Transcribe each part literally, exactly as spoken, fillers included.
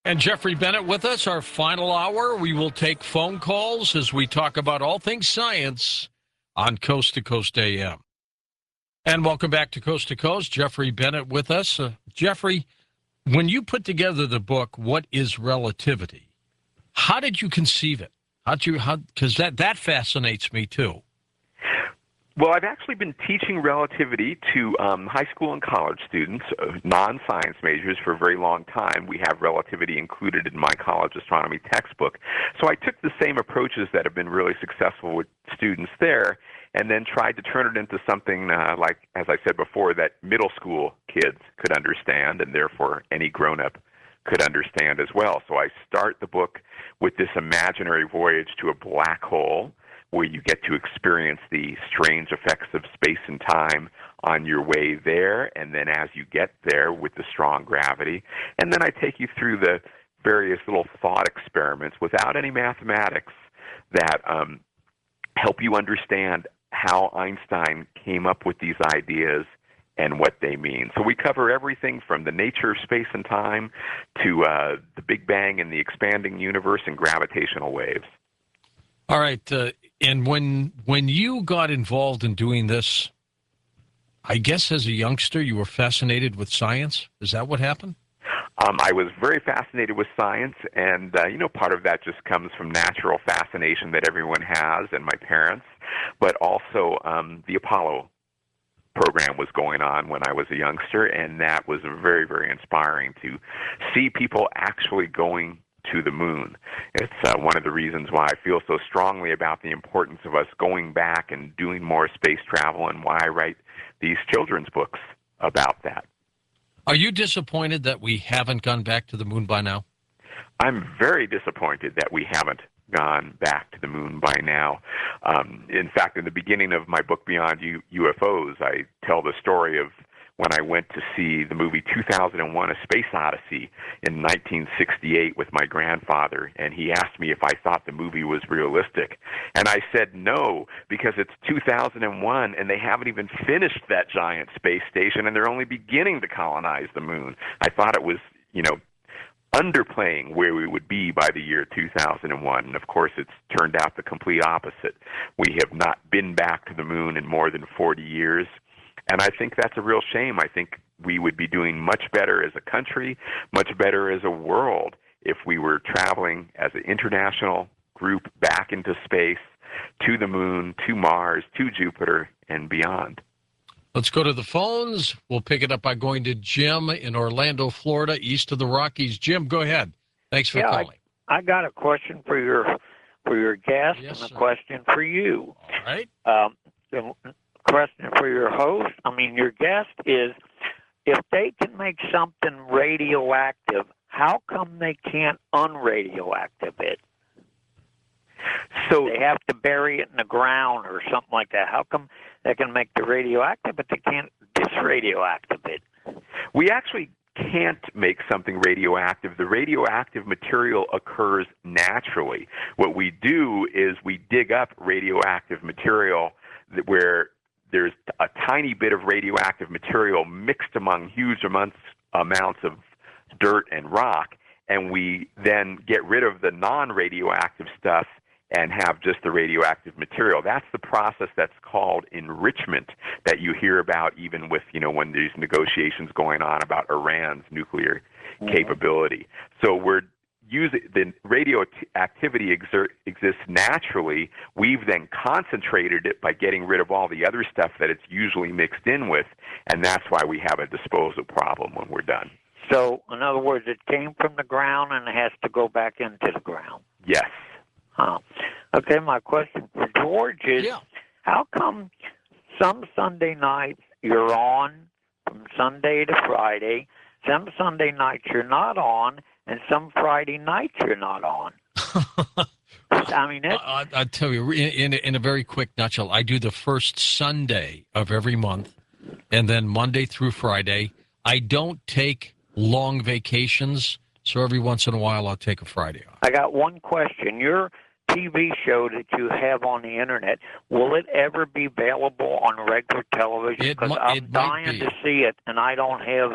And Jeffrey Bennett with us, our final hour. We will take phone calls as we talk about all things science on Coast to Coast A M. And welcome back to Coast to Coast. Jeffrey Bennett with us. Uh, Jeffrey, when you put together the book, What is Relativity? How did you conceive it? How'd you, how, because that, that fascinates me too. Well, I've actually been teaching relativity to um, high school and college students, uh, non-science majors, for a very long time. We have relativity included in my college astronomy textbook. So I took the same approaches that have been really successful with students there and then tried to turn it into something uh, like, as I said before, that middle school kids could understand and therefore any grown-up could understand as well. So I start the book with this imaginary voyage to a black hole, where you get to experience the strange effects of space and time on your way there, and then as you get there with the strong gravity. And then I take you through the various little thought experiments without any mathematics that um, help you understand how Einstein came up with these ideas and what they mean. So we cover everything from the nature of space and time to uh, the Big Bang and the expanding universe and gravitational waves. All right. Uh, and when when you got involved in doing this, I guess as a youngster, you were fascinated with science. Is that what happened? Um, I was very fascinated with science, and, uh, you know, part of that just comes from natural fascination that everyone has, and my parents, but also um, the Apollo program was going on when I was a youngster, and that was very, very inspiring to see people actually going to the moon. It's uh, one of the reasons why I feel so strongly about the importance of us going back and doing more space travel, and why I write these children's books about that. Are you disappointed that we haven't gone back to the moon by now? I'm very disappointed that we haven't gone back to the moon by now. Um, in fact, in the beginning of my book, Beyond U- UFOs, I tell the story of when I went to see the movie two thousand one, A Space Odyssey in nineteen sixty-eight with my grandfather, and he asked me if I thought the movie was realistic. And I said no, because it's two thousand one, and they haven't even finished that giant space station, and they're only beginning to colonize the moon. I thought it was, you know, underplaying where we would be by the year two thousand one. And of course, it's turned out the complete opposite. We have not been back to the moon in more than forty years. And I think that's a real shame. I think we would be doing much better as a country, much better as a world, if we were traveling as an international group back into space, to the moon, to Mars, to Jupiter, and beyond. Let's go to the phones. We'll pick it up by going to Jim in Orlando, Florida, east of the Rockies. Jim, go ahead. Thanks for yeah, calling. I, I got a question for your for your guest Yes, and a sir. question for you. All right. Um, the question for your host, I mean your guest, is if they can make something radioactive, how come they can't unradioactive it? So They have to bury it in the ground or something like that. How come they can make the radioactive, but they can't disradioactive it? we actually can't make something radioactive. The radioactive material occurs naturally. What we do is we dig up radioactive material that where there's a tiny bit of radioactive material mixed among huge amounts, amounts of dirt and rock, and we then get rid of the non-radioactive stuff and have just the radioactive material. That's the process that's called enrichment that you hear about even with, you know, when there's negotiations going on about Iran's nuclear mm-hmm. capability. So we're using, the radioactivity exert, exists naturally. We've then concentrated it by getting rid of all the other stuff that it's usually mixed in with, and that's why we have a disposal problem when we're done. So, in other words, it came from the ground and it has to go back into the ground. Yes. Huh. Okay, my question for George is, yeah. how come some Sunday nights you're on from Sunday to Friday, some Sunday nights you're not on, and some Friday nights you're not on? I mean, it, I, I tell you, in, in, in a very quick nutshell, I do the first Sunday of every month, and then Monday through Friday. I don't take long vacations, so every once in a while I'll take a Friday off. I got one question. Your T V show that you have on the internet, will it ever be available on regular television? It Because mu- I'm it might dying be. to see it, and I don't have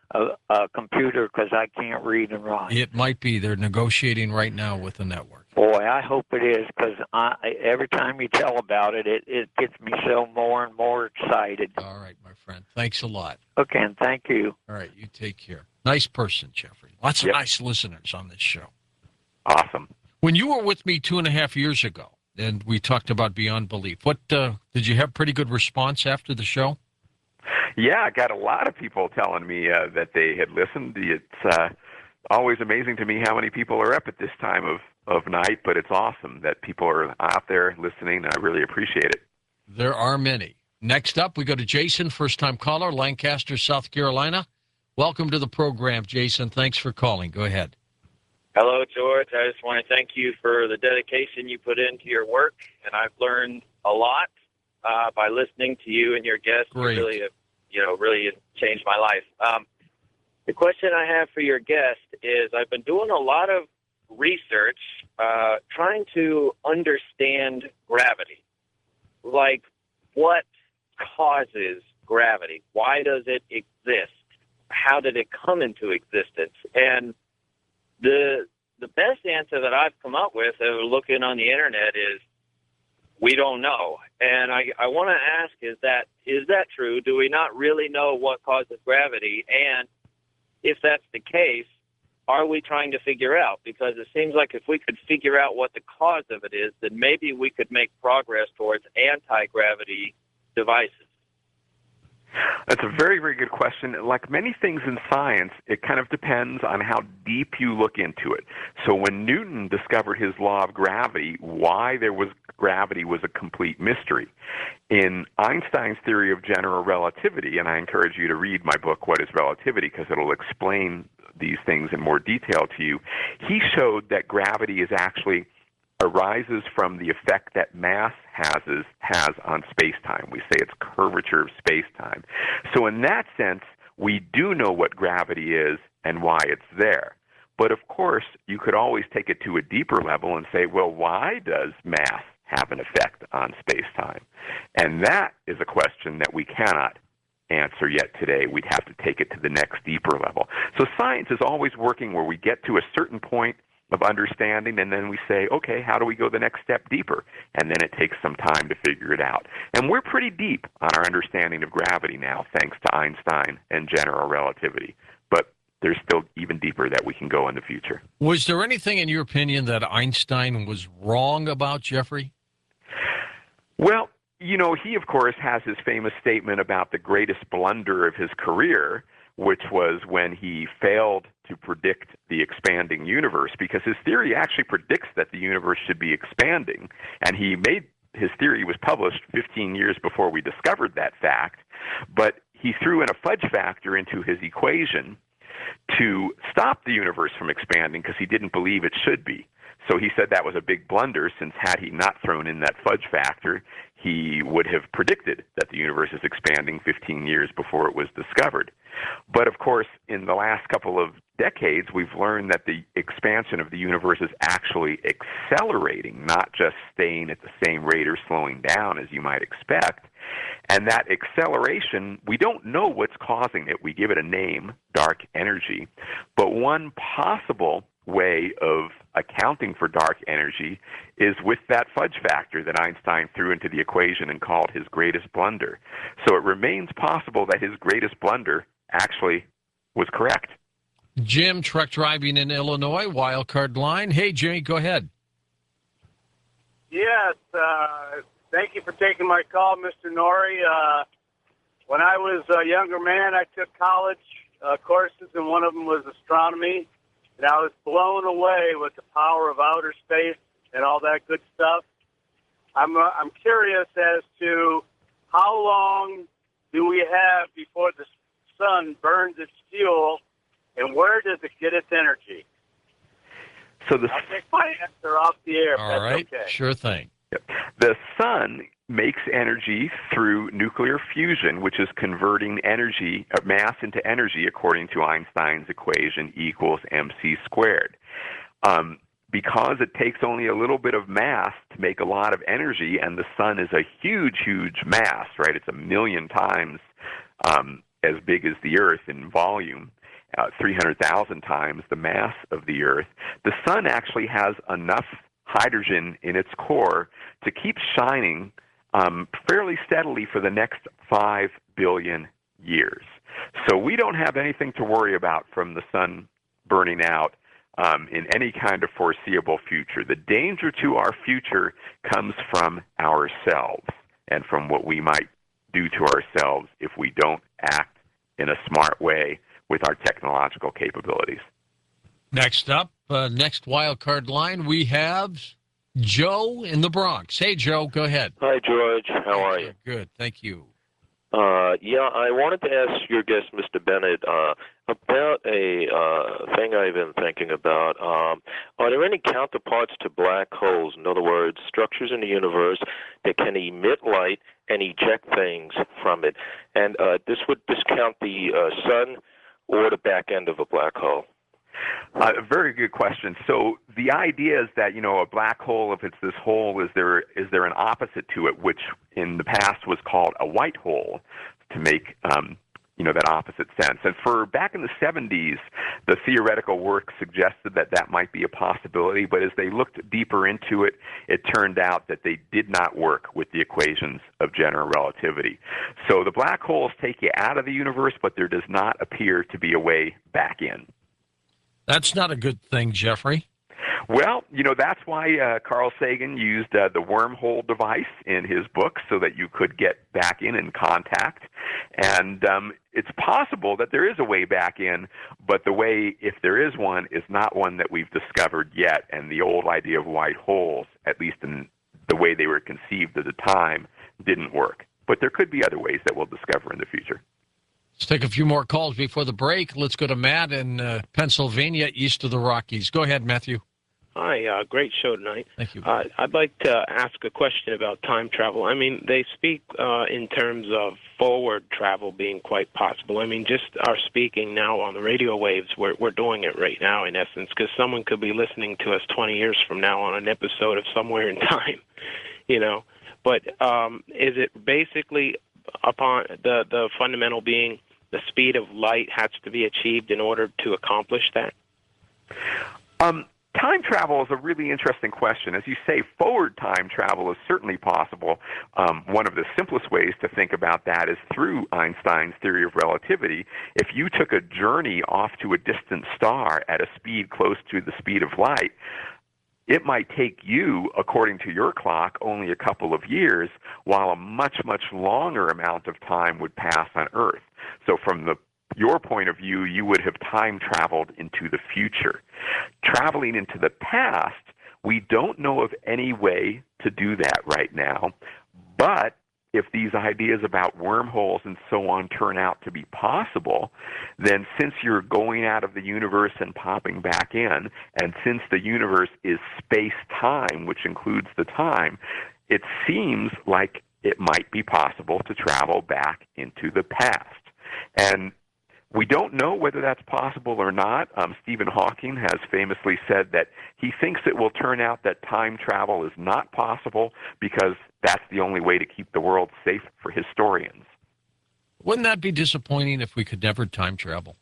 a, a computer because I can't read and write. It might be. They're negotiating right now with the network. Boy, I hope it is, because every time you tell about it, it, it gets me so more and more excited. All right, my friend. Thanks a lot. Okay, and thank you. All right, you take care. Nice person, Jeffrey. Lots of Yep. nice listeners on this show. Awesome. When you were with me two and a half years ago, and we talked about Beyond Belief, what uh, did you have pretty good response after the show? Yeah, I got a lot of people telling me uh, that they had listened. It's uh, always amazing to me how many people are up at this time of, of night, but it's awesome that people are out there listening, and I really appreciate it. There are many. Next up, we go to Jason, first-time caller, Lancaster, South Carolina. Welcome to the program, Jason. Thanks for calling. Go ahead. Hello, George. I just want to thank you for the dedication you put into your work, and I've learned a lot uh, by listening to you and your guests. Great. You really, have, you know, really changed my life. Um, the question I have for your guest is, I've been doing a lot of research uh, trying to understand gravity. Like, what causes gravity? Why does it exist? How did it come into existence? And the the best answer that I've come up with, uh, looking on the internet, is we don't know. And I, I want to ask, is that is that true? Do we not really know what causes gravity? And if that's the case, are we trying to figure out? Because it seems like if we could figure out what the cause of it is, then maybe we could make progress towards anti-gravity devices. That's a very, very good question. Like many things in science, it kind of depends on how deep you look into it. So when Newton discovered his law of gravity, why there was gravity was a complete mystery. In Einstein's theory of general relativity, and I encourage you to read my book, What is Relativity, because it'll explain these things in more detail to you, he showed that gravity is actually arises from the effect that mass has has on space-time. We say it's curvature of space-time. So in that sense, we do know what gravity is and why it's there. But of course, you could always take it to a deeper level and say, well, why does mass have an effect on space-time? And that is a question that we cannot answer yet today. We'd have to take it to the next deeper level. So science is always working where we get to a certain point of understanding, and then we say, okay, how do we go the next step deeper? And then it takes some time to figure it out. And we're pretty deep on our understanding of gravity now, thanks to Einstein and general relativity. But there's still even deeper that we can go in the future. Was there anything, in your opinion, that Einstein was wrong about, Jeffrey? Well, you know, he, of course, has his famous statement about the greatest blunder of his career, which was when he failed to predict the expanding universe, because his theory actually predicts that the universe should be expanding, and he made his theory was published fifteen years before we discovered that fact, but he threw in a fudge factor into his equation to stop the universe from expanding because he didn't believe it should be. So he said that was a big blunder, since had he not thrown in that fudge factor, he would have predicted that the universe is expanding fifteen years before it was discovered. But of course, in the last couple of decades, we've learned that the expansion of the universe is actually accelerating, not just staying at the same rate or slowing down as you might expect. And that acceleration, we don't know what's causing it. We give it a name, dark energy. But one possible way of accounting for dark energy is with that fudge factor that Einstein threw into the equation and called his greatest blunder. So it remains possible that his greatest blunder actually was correct. Jim, truck driving in Illinois, wildcard line. Hey, Jimmy, go ahead. Yes, uh, thank you for taking my call, Mister Norrie. Uh, when I was a younger man, I took college uh, courses, and one of them was astronomy. And I was blown away with the power of outer space and all that good stuff. I'm uh, I'm curious as to how long do we have before the sun burns its fuel, and where does it get its energy? So the I'll take my answer off the air. If All that's right, okay. sure thing. The sun makes energy through nuclear fusion, which is converting energy, uh, mass into energy, according to Einstein's equation, E equals mc squared. Um, because it takes only a little bit of mass to make a lot of energy, and the sun is a huge, huge mass, right? It's a million times um, as big as the Earth in volume. uh, three hundred thousand times the mass of the Earth, the sun actually has enough hydrogen in its core to keep shining um, fairly steadily for the next five billion years. So we don't have anything to worry about from the sun burning out um, in any kind of foreseeable future. The danger to our future comes from ourselves and from what we might do to ourselves if we don't act in a smart way with our technological capabilities. Next up, uh, next wild card line, we have Joe in the Bronx. Hey, Joe, go ahead. Hi, George. How are you? Good, thank you. Uh, yeah, I wanted to ask your guest, Mister Bennett, uh, about a uh, thing I've been thinking about. Um, are there any counterparts to black holes? In other words, structures in the universe that can emit light and eject things from it? And uh, this would discount the uh, sun or the back end of a black hole. Uh, very good question. So the idea is that, you know, a black hole, if it's this hole, is there is there an opposite to it, which in the past was called a white hole, to make um, you know, that opposite sense. And for back in the seventies, the theoretical work suggested that that might be a possibility, but as they looked deeper into it, it turned out that they did not work with the equations of general relativity. So the black holes take you out of the universe, but there does not appear to be a way back in. That's not a good thing, Jeffrey. Well, you know, that's why uh, Carl Sagan used uh, the wormhole device in his book so that you could get back in in contact. And um, it's possible that there is a way back in, but the way, if there is one, is not one that we've discovered yet. And the old idea of white holes, at least in the way they were conceived at the time, didn't work. But there could be other ways that we'll discover in the future. Let's take a few more calls before the break. Let's go to Matt in uh, Pennsylvania, east of the Rockies. Go ahead, Matthew. Hi, uh, great show tonight. Thank you. Uh, I'd like to ask a question about time travel. I mean, they speak uh, in terms of forward travel being quite possible. I mean, just our speaking now on the radio waves, we're, we're doing it right now, in essence, because someone could be listening to us twenty years from now on an episode of Somewhere in Time, you know. But um, is it basically upon the, the fundamental being the speed of light has to be achieved in order to accomplish that? Um, time travel is a really interesting question. As you say, forward time travel is certainly possible. Um, one of the simplest ways to think about that is through Einstein's theory of relativity. If you took a journey off to a distant star at a speed close to the speed of light, it might take you, according to your clock, only a couple of years, while a much, much longer amount of time would pass on Earth. So from the your point of view, you would have time traveled into the future. Traveling into the past, we don't know of any way to do that right now, but if these ideas about wormholes and so on turn out to be possible, then since you're going out of the universe and popping back in, and since the universe is space-time, which includes the time, it seems like it might be possible to travel back into the past. And we don't know whether that's possible or not. Um, Stephen Hawking has famously said that he thinks it will turn out that time travel is not possible because that's the only way to keep the world safe for historians. Wouldn't that be disappointing if we could never time travel?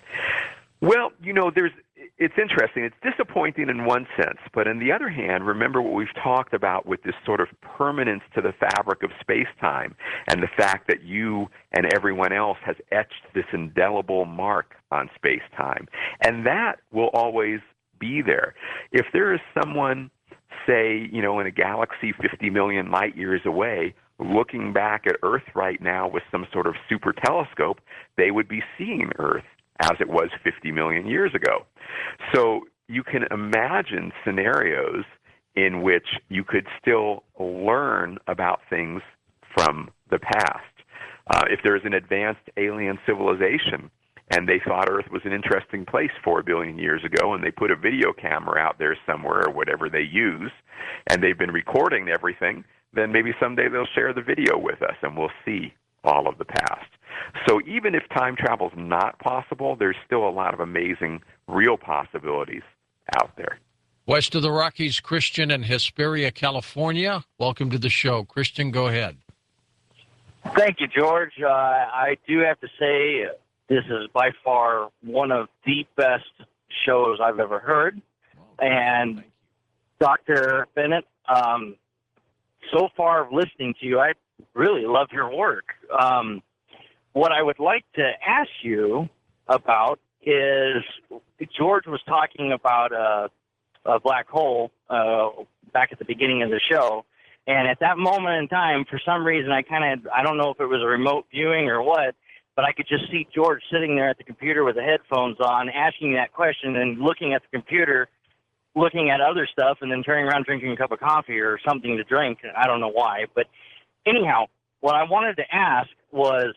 Well, you know, there's it's interesting. It's disappointing in one sense, but on the other hand, remember what we've talked about with this sort of permanence to the fabric of space-time and the fact that you and everyone else has etched this indelible mark on space-time. And that will always be there. If there is someone, say, you know, in a galaxy fifty million light years away, looking back at Earth right now with some sort of super telescope, they would be seeing Earth as it was fifty million years ago. So you can imagine scenarios in which you could still learn about things from the past. Uh, if there's an advanced alien civilization and they thought Earth was an interesting place four billion years ago and they put a video camera out there somewhere or whatever they use, and they've been recording everything, then maybe someday they'll share the video with us and we'll see all of the past. So even if time travel is not possible, there's still a lot of amazing real possibilities out there. West of the Rockies, Christian in Hesperia, California. Welcome to the show. Christian, go ahead. Thank you, George. Uh, I do have to say, This is by far one of the best shows I've ever heard. And Doctor Bennett, um, so far listening to you, I really love your work. Um, what I would like to ask you about is George was talking about a, a black hole uh, back at the beginning of the show. And at that moment in time, for some reason, I kind of, I don't know if it was a remote viewing or what, but I could just see George sitting there at the computer with the headphones on, asking that question and looking at the computer, looking at other stuff, and then turning around drinking a cup of coffee or something to drink. I don't know why. But anyhow, what I wanted to ask was,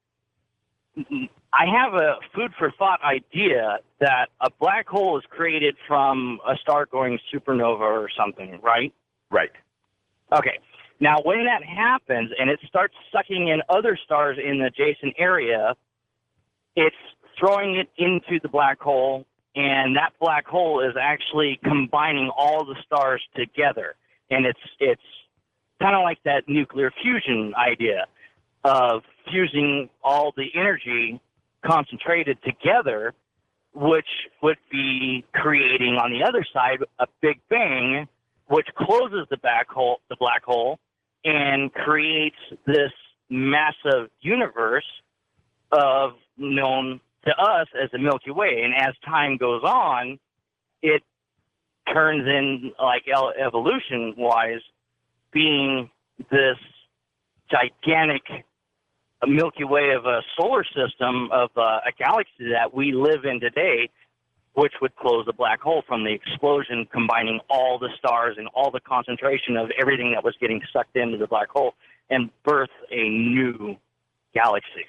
I have a food for thought idea that a black hole is created from a star-going supernova or something, right? Right. Okay. Now, when that happens and it starts sucking in other stars in the adjacent area, it's throwing it into the black hole, and that black hole is actually combining all the stars together. And it's it's kind of like that nuclear fusion idea of fusing all the energy concentrated together, which would be creating on the other side a big bang, which closes the black hole, the black hole, and creates this massive universe of known to us as the Milky Way. And as time goes on, it turns in, like evolution-wise, being this gigantic Milky Way of a solar system of uh, a galaxy that we live in today, which would close the black hole from the explosion, combining all the stars and all the concentration of everything that was getting sucked into the black hole, and birth a new galaxy.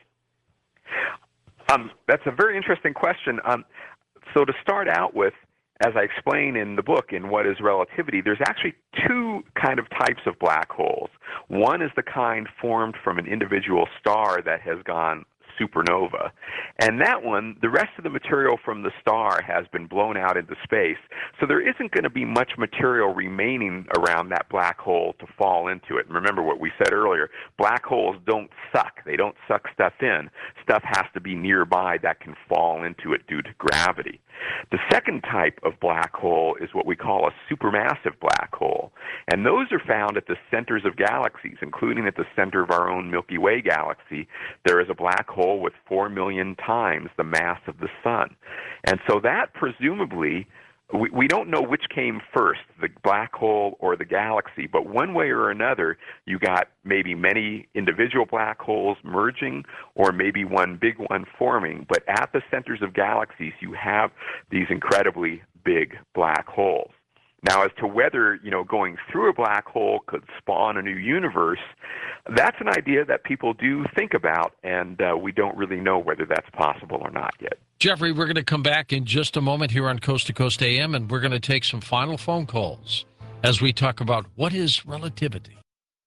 Um, that's a very interesting question. Um, so to start out with, as I explain in the book, in What is Relativity, there's actually two kind of types of black holes. One is the kind formed from an individual star that has gone supernova. And that one, the rest of the material from the star has been blown out into space, so there isn't going to be much material remaining around that black hole to fall into it. And remember what we said earlier, black holes don't suck. They don't suck stuff in. Stuff has to be nearby that can fall into it due to gravity. The second type of black hole is what we call a supermassive black hole, and those are found at the centers of galaxies, including at the center of our own Milky Way galaxy. There is a black hole with four million times the mass of the sun. And so that presumably, we, we don't know which came first, the black hole or the galaxy, but one way or another, you got maybe many individual black holes merging or maybe one big one forming. But at the centers of galaxies, you have these incredibly big black holes. Now, as to whether, you know, going through a black hole could spawn a new universe, that's an idea that people do think about, and uh, we don't really know whether that's possible or not yet. Jeffrey, we're going to come back in just a moment here on Coast to Coast A M, and we're going to take some final phone calls as we talk about what is relativity.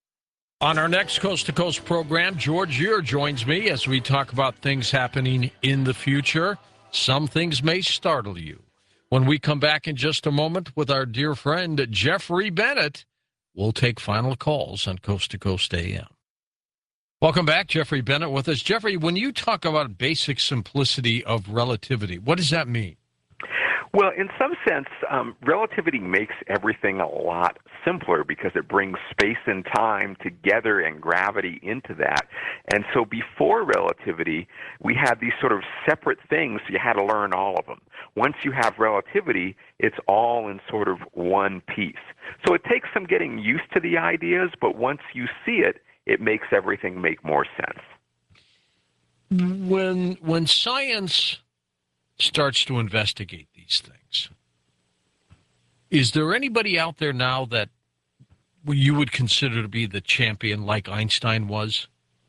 On our next Coast to Coast program, George Year joins me as we talk about things happening in the future. Some things may startle you. When we come back in just a moment with our dear friend Jeffrey Bennett, we'll take final calls on Coast to Coast A M. Welcome back, Jeffrey Bennett with us. Jeffrey, when you talk about basic simplicity of relativity, what does that mean? Well, in some sense, um, relativity makes everything a lot simpler because it brings space and time together and gravity into that. And so before relativity, we had these sort of separate things, so you had to learn all of them. Once you have relativity, it's all in sort of one piece. So it takes some getting used to the ideas, but once you see it, it makes everything make more sense. When, when science starts to investigate these things, is there anybody out there now that you would consider to be the champion like Einstein was?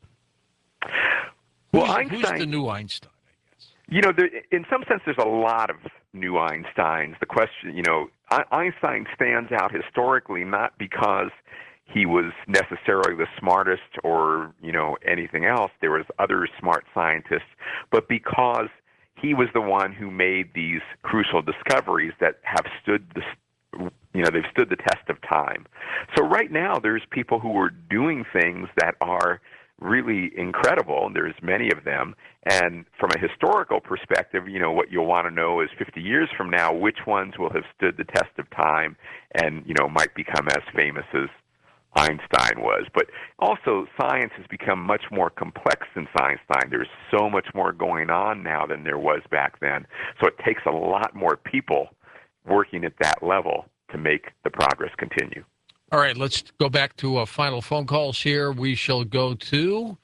Well, who's, Einstein, who's the new Einstein, I guess? You know, there, in some sense, there's a lot of new Einsteins. The question, you know, Einstein stands out historically not because he was necessarily the smartest or, you know, anything else. There was other smart scientists, but because he was the one who made these crucial discoveries that have stood the, you know, they've stood the test of time. So right now, there's people who are doing things that are really incredible. There's many of them. And from a historical perspective, you know, what you'll want to know is fifty years from now, which ones will have stood the test of time and, you know, might become as famous as Einstein was. But also, science has become much more complex since Einstein. There's so much more going on now than there was back then. So it takes a lot more people working at that level to make the progress continue. All right, let's go back to uh, final phone calls here. We shall go to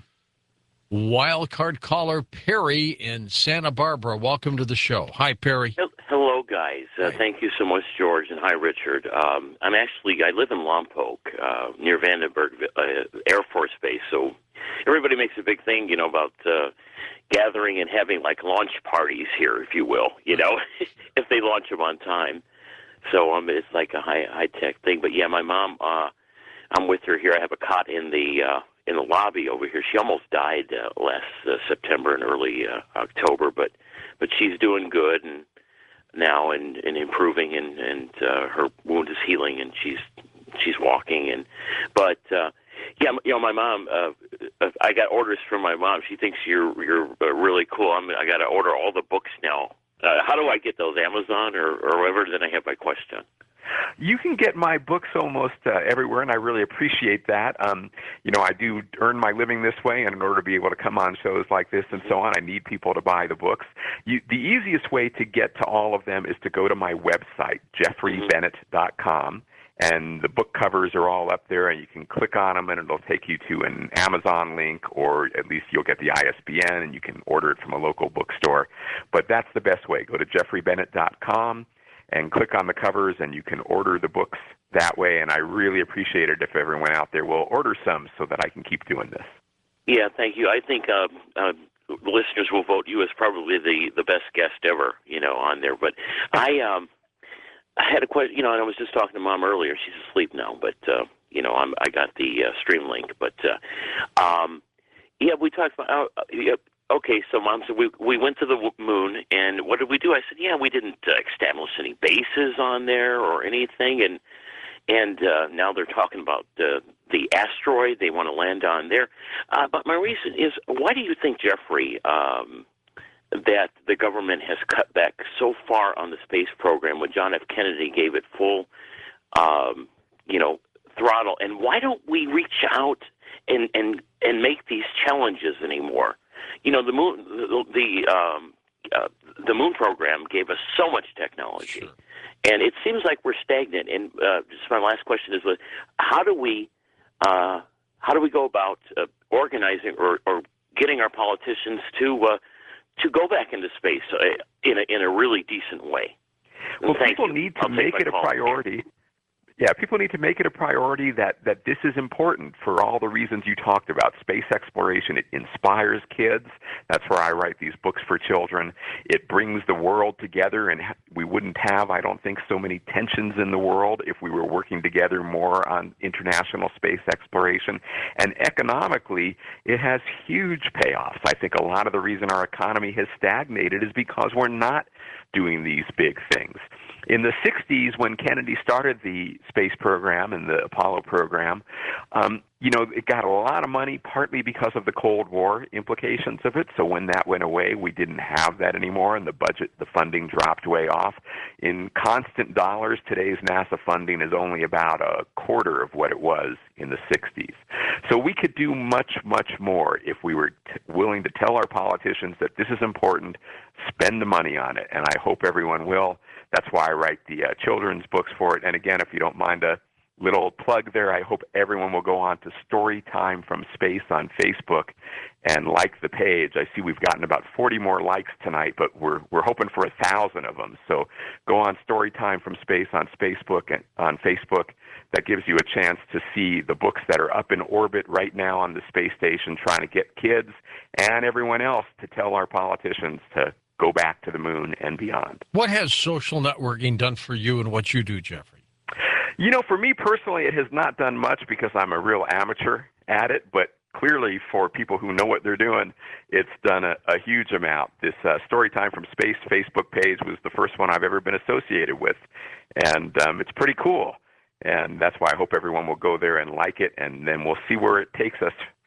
wildcard caller Perry in Santa Barbara. Welcome to the show. Hi, Perry. Hello, guys. Uh, thank you so much, George, and hi, Richard. Um, I'm actually, I live in Lompoc, uh, near Vandenberg uh, Air Force Base, so everybody makes a big thing, you know, about uh, gathering and having, like, launch parties here, if you will, you know, if they launch them on time. So um, it's like a high high tech thing. But yeah, my mom, uh, I'm with her here. I have a cot in the uh, in the lobby over here. She almost died uh, last uh, September and early uh, October, but but she's doing good and now and, and improving, and and uh, her wound is healing, and she's she's walking. And but uh, yeah, you know, my mom. Uh, I got orders from my mom. She thinks you're you're uh, really cool. I'm, I got to order all the books now. Uh, how do I get those, Amazon or, or wherever? Then I have my question. You can get my books almost uh, everywhere, and I really appreciate that. Um, you know, I do earn my living this way, and in order to be able to come on shows like this and so on, I need people to buy the books. You, the easiest way to get to all of them is to go to my website, jeffrey bennett dot com. And the book covers are all up there, and you can click on them, and it'll take you to an Amazon link, or at least you'll get the I S B N, and you can order it from a local bookstore. But that's the best way. Go to jeffrey bennett dot com and click on the covers, and you can order the books that way. And I really appreciate it if everyone out there will order some so that I can keep doing this. Yeah, thank you. I think uh, uh, the listeners will vote you as probably the, the best guest ever, you know, on there. But I... Um, I had a question, you know, and I was just talking to Mom earlier. She's asleep now, but, uh, you know, I'm, I got the uh, stream link. But, uh, um, yeah, we talked about, uh, yeah, okay, so Mom said we we went to the moon, and what did we do? I said, yeah, we didn't uh, establish any bases on there or anything, and and uh, now they're talking about uh, the asteroid they want to land on there. Uh, but my reason is, why do you think, Jeffrey, um, that the government has cut back so far on the space program when John F. Kennedy gave it full, um, you know, throttle? And why don't we reach out and, and, and make these challenges anymore? You know, the moon, the, the, um, uh, the moon program gave us so much technology, sure. And it seems like we're stagnant. And uh, just my last question is, how do we, uh, how do we go about uh, organizing or, or getting our politicians to uh, to go back into space uh, in a in a really decent way? Well, Thank people you. need to I'll make it a priority. Yeah, people need to make it a priority that, that this is important for all the reasons you talked about. Space exploration, it inspires kids. That's where I write these books for children. It brings the world together, and we wouldn't have, I don't think, so many tensions in the world if we were working together more on international space exploration. And economically, it has huge payoffs. I think a lot of the reason our economy has stagnated is because we're not doing these big things. In the sixties, when Kennedy started the space program and the Apollo program, um, you know, it got a lot of money, partly because of the Cold War implications of it. So when that went away, we didn't have that anymore, and the budget, the funding dropped way off. In constant dollars, today's NASA funding is only about a quarter of what it was in the sixties. So we could do much, much more if we were t- willing to tell our politicians that this is important, spend the money on it, and I hope everyone will. That's why I write the uh, children's books for it. And again, if you don't mind a little plug there, I hope everyone will go on to Storytime from Space on Facebook and like the page. I see we've gotten about forty more likes tonight, but we're we're hoping for a thousand of them. So go on Storytime from Space on Facebook and on Facebook. That gives you a chance to see the books that are up in orbit right now on the space station, trying to get kids and everyone else to tell our politicians to go back to the moon and beyond. What has social networking done for you and what you do, Jeffrey? You know, for me personally, it has not done much because I'm a real amateur at it, but clearly for people who know what they're doing, it's done a, a huge amount. This uh, Storytime from Space Facebook page was the first one I've ever been associated with, and um, it's pretty cool. And that's why I hope everyone will go there and like it, and then we'll see where it takes us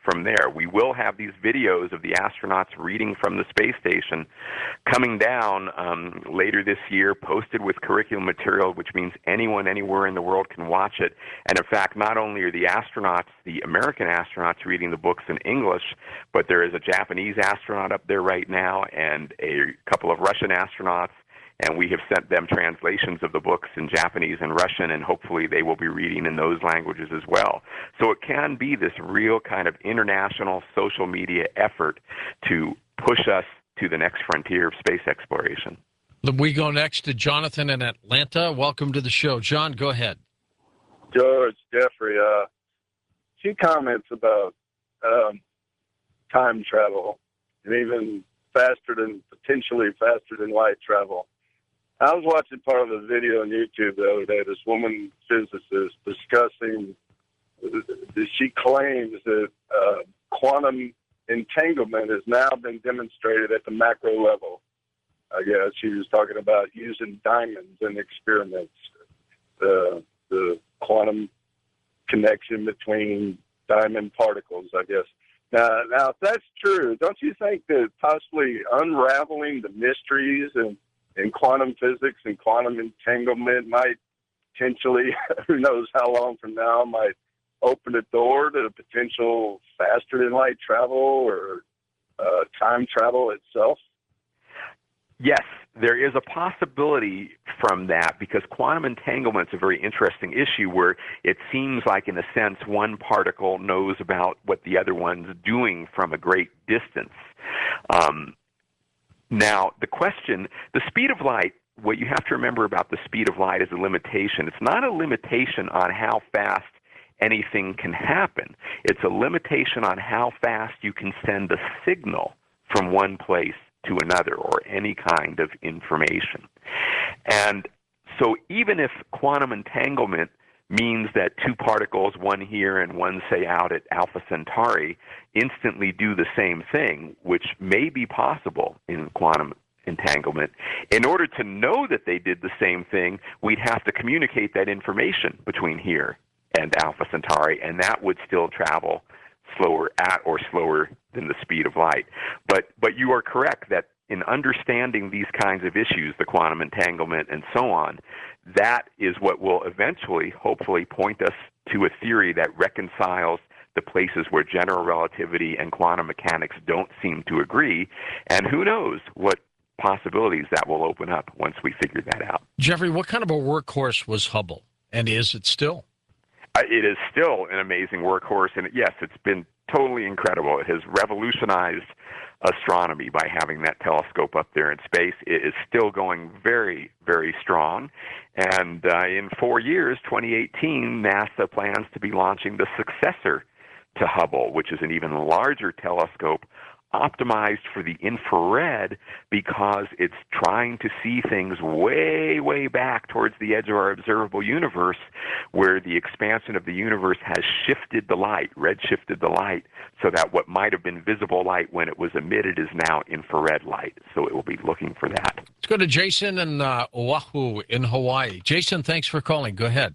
from there. We will have these videos of the astronauts reading from the space station coming down um, later this year, posted with curriculum material, which means anyone anywhere in the world can watch it. And in fact, not only are the astronauts, the American astronauts, reading the books in English, but there is a Japanese astronaut up there right now and a couple of Russian astronauts. And we have sent them translations of the books in Japanese and Russian, and hopefully they will be reading in those languages as well. So it can be this real kind of international social media effort to push us to the next frontier of space exploration. We go next to Jonathan in Atlanta. Welcome to the show. John, go ahead. George, Jeffrey, uh, few comments about um, time travel and even faster than, potentially faster than light travel. I was watching part of a video on YouTube the other day, this woman physicist discussing, she claims that uh, quantum entanglement has now been demonstrated at the macro level. I guess she was talking about using diamonds in experiments, the, the quantum connection between diamond particles, I guess. Now, now, if that's true, don't you think that possibly unraveling the mysteries and in quantum physics and quantum entanglement might potentially, who knows how long from now, might open the door to the potential faster than light travel or uh, time travel itself? Yes, there is a possibility from that, because quantum entanglement is a very interesting issue where it seems like, in a sense, one particle knows about what the other one's doing from a great distance. Um, Now, the question, the speed of light, what you have to remember about the speed of light is a limitation. It's not a limitation on how fast anything can happen. It's a limitation on how fast you can send a signal from one place to another, or any kind of information. And so even if quantum entanglement means that two particles, one here and one, say, out at Alpha Centauri, instantly do the same thing, which may be possible in quantum entanglement, in order to know that they did the same thing, we'd have to communicate that information between here and Alpha Centauri, and that would still travel slower at or slower than the speed of light. But, but you are correct that in understanding these kinds of issues, the quantum entanglement and so on, that is what will eventually, hopefully, point us to a theory that reconciles the places where general relativity and quantum mechanics don't seem to agree. And who knows what possibilities that will open up once we figure that out. Jeffrey, what kind of a workhorse was Hubble, and is it still? Uh, it is still an amazing workhorse, and yes, it's been totally incredible. It has revolutionized astronomy by having that telescope up there in space. It is still going very, very strong. And uh, in four years, twenty eighteen, NASA plans to be launching the successor to Hubble, which is an even larger telescope optimized for the infrared, because it's trying to see things way, way back towards the edge of our observable universe, where the expansion of the universe has shifted the light, red-shifted the light, so that what might have been visible light when it was emitted is now infrared light. So it will be looking for that. Let's go to Jason in uh, Oahu in Hawaii. Jason, thanks for calling. Go ahead.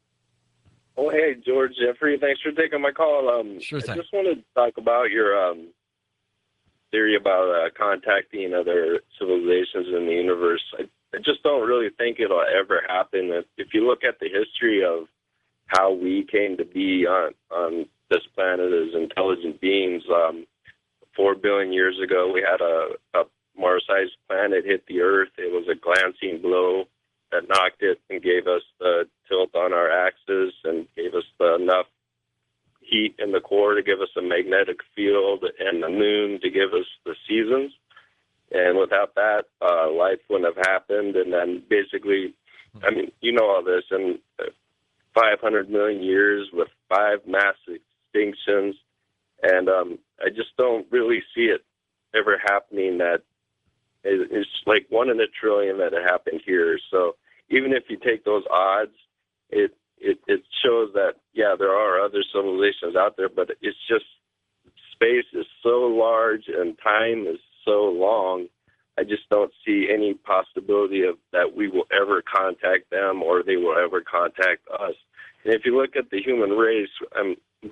Oh, hey, George, Jeffrey, thanks for taking my call. Um, sure thing. I just wanted to talk about your um, theory about uh, contacting other civilizations in the universe. I, I just don't really think it'll ever happen. If you look at the history of how we came to be on, on this planet as intelligent beings, um, four billion years ago, we had a, a Mars-sized planet hit the Earth. It was a glancing blow that knocked it and gave us the tilt on our axis and gave us the enough heat in the core to give us a magnetic field, and the moon to give us the seasons. And without that, uh, life wouldn't have happened. And then basically, I mean, you know all this, in five hundred million years with five mass extinctions. And um, I just don't really see it ever happening. That it's like one in a trillion that it happened here. So even if you take those odds, it It, it shows that, yeah, there are other civilizations out there, but it's just space is so large and time is so long. I just don't see any possibility of that we will ever contact them or they will ever contact us. And if you look at the human race, um,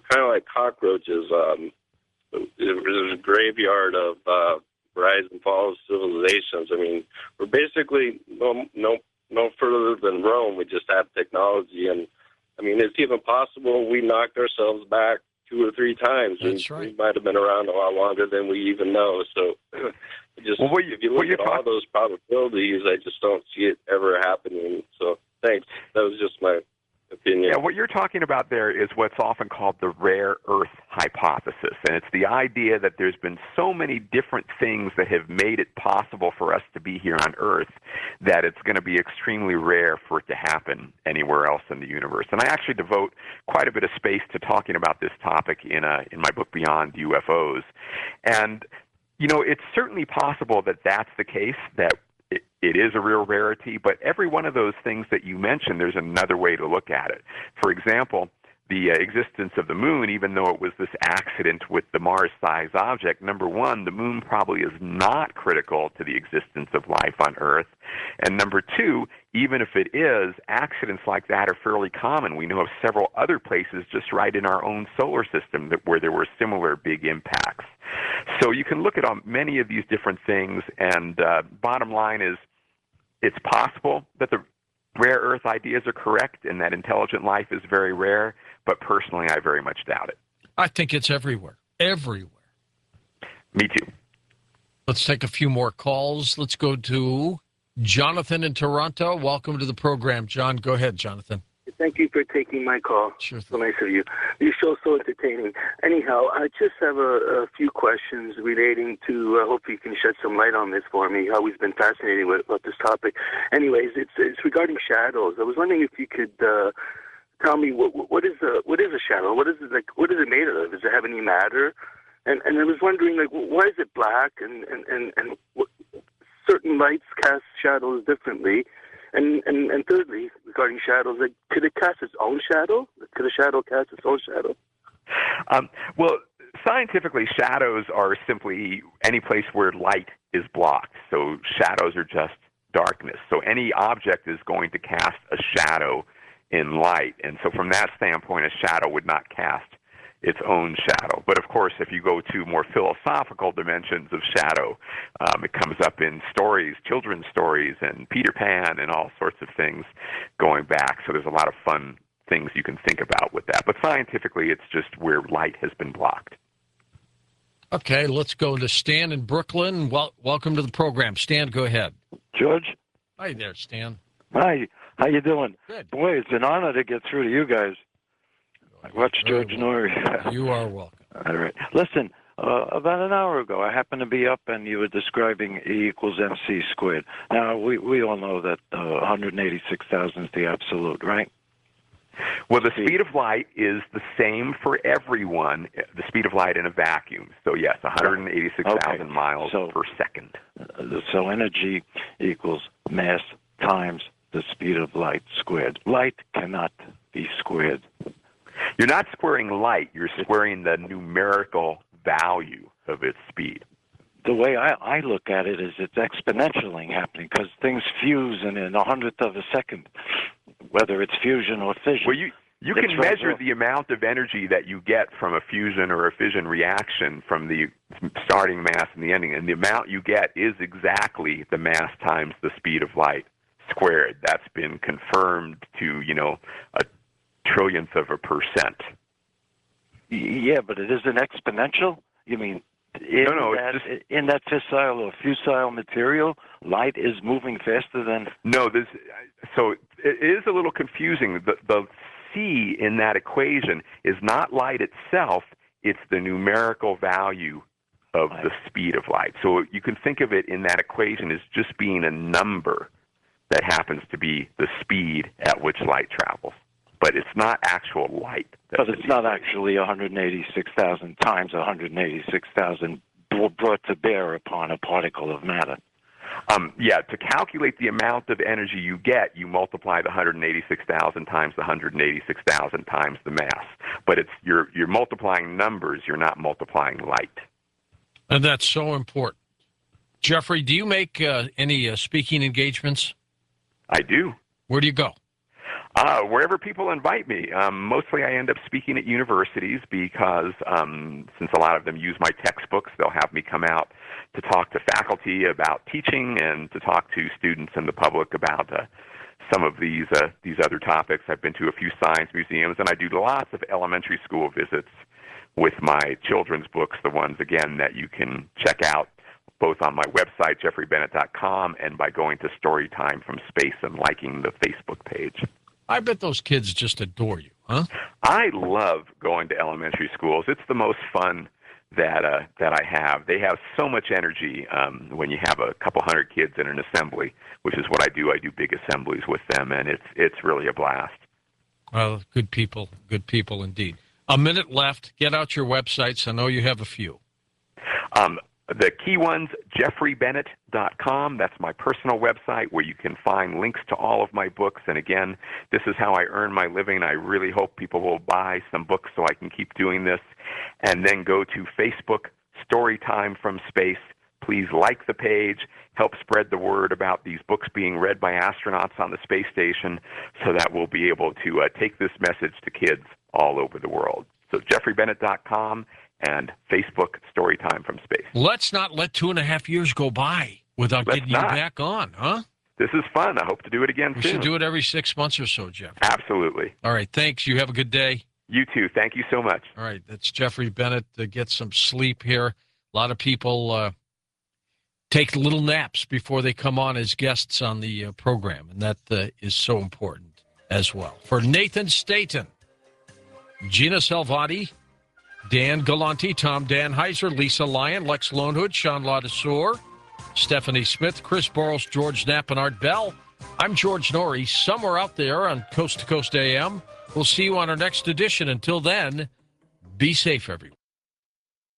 kind of like cockroaches. Um, it was a graveyard of uh, rise and fall of civilizations. I mean, we're basically no no no further than Rome. We just have technology, and I mean, it's even possible we knocked ourselves back two or three times. That's we, right. we might have been around a lot longer than we even know. So, just well, you, if you look at talk- all those probabilities, I just don't see it ever happening. So, thanks. That was just my opinion. Yeah, what you're talking about there is what's often called the rare earth hypothesis. And it's the idea that there's been so many different things that have made it possible for us to be here on Earth that it's going to be extremely rare for it to happen anywhere else in the universe. And I actually devote quite a bit of space to talking about this topic in, a, in my book, Beyond U F Os. And, you know, it's certainly possible that that's the case, that It, it is a real rarity, but every one of those things that you mentioned, there's another way to look at it. For example, the uh, existence of the moon, even though it was this accident with the Mars-sized object, number one, the moon probably is not critical to the existence of life on Earth. And number two, even if it is, accidents like that are fairly common. We know of several other places just right in our own solar system that, where there were similar big impacts. So you can look at um, many of these different things, and uh, bottom line is it's possible that the rare earth ideas are correct and that intelligent life is very rare, but personally I very much doubt it. I think it's everywhere. Everywhere. Me too. Let's take a few more calls. Let's go to Jonathan in Toronto. Welcome to the program, John. Go ahead, Jonathan. Thank you for taking my call. Sure. So nice of you. Your show's so entertaining. Anyhow, I just have a, a few questions relating to, uh, hopefully you can shed some light on this for me. I've always been fascinated with, about this topic. Anyways, it's it's regarding shadows. I was wondering if you could uh, tell me what what is a what is a shadow? What is it like? What is it made of? Does it have any matter? And and I was wondering, like, why is it black? And and and, and what, certain lights cast shadows differently. And, and and thirdly, regarding shadows, like, could it cast its own shadow? Could a shadow cast its own shadow? Um, well, scientifically, shadows are simply any place where light is blocked. So shadows are just darkness. So any object is going to cast a shadow in light. And so from that standpoint, a shadow would not cast its own shadow. But of course, if you go to more philosophical dimensions of shadow, um, it comes up in stories, children's stories, and Peter Pan and all sorts of things going back. So there's a lot of fun things you can think about with that. But scientifically, it's just where light has been blocked. Okay, let's go to Stan in Brooklyn. Well, welcome to the program. Stan, go ahead. George? Hi there, Stan. Hi. How you doing? Good. Boy, it's an honor to get through to you guys. I watched George Noory. You are welcome. All right. Listen, uh, about an hour ago, I happened to be up and you were describing E equals mc squared. Now, we, we all know that uh, one hundred eighty-six thousand is the absolute, right? Well, the speed of light is the same for everyone, the speed of light in a vacuum. So, yes, one hundred eighty-six thousand okay. miles so, per second. Uh, so energy equals mass times the speed of light squared. Light cannot be squared. You're not squaring light. You're squaring the numerical value of its speed. The way I, I look at it is it's exponentially happening because things fuse in a hundredth of a second, whether it's fusion or fission. Well, you, you can right measure off. the amount of energy that you get from a fusion or a fission reaction from the starting mass and the ending, and the amount you get is exactly the mass times the speed of light squared. That's been confirmed to, you know, a trillionth of a percent. Yeah, but it isn't exponential? You mean in, no, no, that, it's just, in that fissile or fusile material, light is moving faster than... No, this, so it is a little confusing. The, the C in that equation is not light itself, it's the numerical value of the speed of light. So you can think of it in that equation as just being a number that happens to be the speed at which light travels. But it's not actual light. But it's not actually one hundred eighty-six thousand times one hundred eighty-six thousand brought to bear upon a particle of matter. Um, yeah, to calculate the amount of energy you get, you multiply the one hundred eighty-six thousand times the one hundred eighty-six thousand times the mass. But it's you're you're multiplying numbers, you're not multiplying light. And that's so important. Jeffrey, do you make uh, any uh, speaking engagements? I do. Where do you go? Uh, wherever people invite me. Um, mostly I end up speaking at universities because um, since a lot of them use my textbooks, they'll have me come out to talk to faculty about teaching and to talk to students and the public about uh, some of these uh, these other topics. I've been to a few science museums, and I do lots of elementary school visits with my children's books, the ones, again, that you can check out both on my website, jeffrey bennett dot com, and by going to Storytime from Space and liking the Facebook page. I bet those kids just adore you, huh? I love going to elementary schools. It's the most fun that uh, that I have. They have so much energy um, when you have a couple hundred kids in an assembly, which is what I do. I do big assemblies with them, and it's it's really a blast. Well, good people, good people indeed. A minute left. Get out your websites. I know you have a few. Um, the key ones, jeffrey bennett dot com. That's my personal website where you can find links to all of my books. And again, this is how I earn my living. I really hope people will buy some books so I can keep doing this. And then go to Facebook, Storytime from Space. Please like the page. Help spread the word about these books being read by astronauts on the space station so that we'll be able to uh, take this message to kids all over the world. So jeffrey bennett dot com and Facebook Storytime from Space. Let's not let two and a half years go by without Let's getting not. you back on, huh? This is fun. I hope to do it again We soon. should do it every six months or so, Jeff. Absolutely. All right, thanks. You have a good day. You too. Thank you so much. All right, that's Jeffrey Bennett. To get some sleep here. A lot of people uh, take little naps before they come on as guests on the uh, program, and that uh, is so important as well. For Nathan Staten, Gina Salvati, Dan Galante, Tom Dan Heiser, Lisa Lyon, Lex Lonehood, Sean Ladesseur, Stephanie Smith, Chris Boros, George Knapp, and Art Bell. I'm George Norrie, somewhere out there on Coast to Coast A M. We'll see you on our next edition. Until then, be safe, everyone.